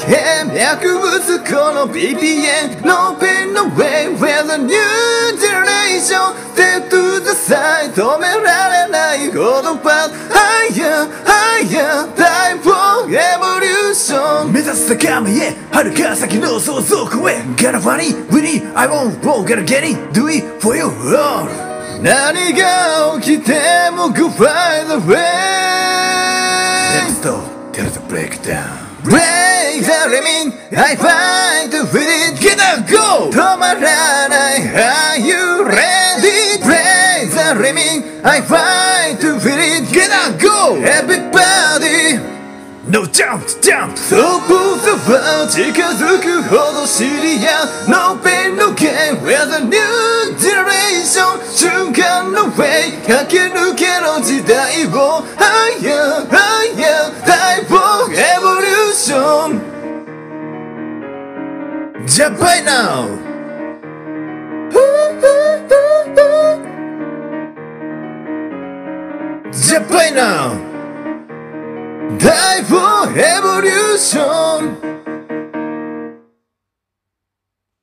薬物この BPM No pain no way We're the new generation Step to the side 止められないほど But higher higher Time for evolution 目指す高みへ遥か先の想像超え Gotta find it with it I won't won't gotta get it Do it for you all 何が起きても Go find the way Next door There's a breakdown Break the limit I fight to feel it Get up go 止まらない Are you ready Break the limit I fight to feel it Get up go Everybody No jump jump トップザファー近づくほど知り合う No pain no gain We're the new generation 瞬間の way 駆け抜けろ時代を Higher higher Time for evolution Jump right now Jump right now Time for evolution